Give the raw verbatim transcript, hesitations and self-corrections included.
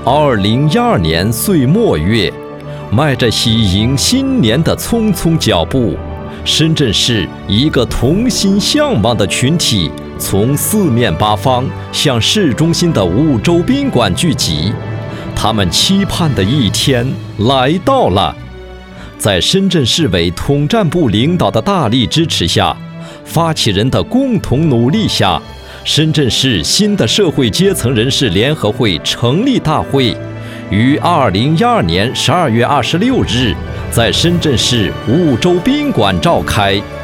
二零一二年岁末月，迈着喜迎新年的匆匆脚步，深圳市一个同心向往的群体从四面八方向市中心的五洲宾馆聚集。他们期盼的一天来到了。在深圳市委统战部领导的大力支持下，发起人的共同努力下，深圳市新的社会阶层人士联合会成立大会于二零一二年十二月二十六日在深圳市五洲宾馆召开。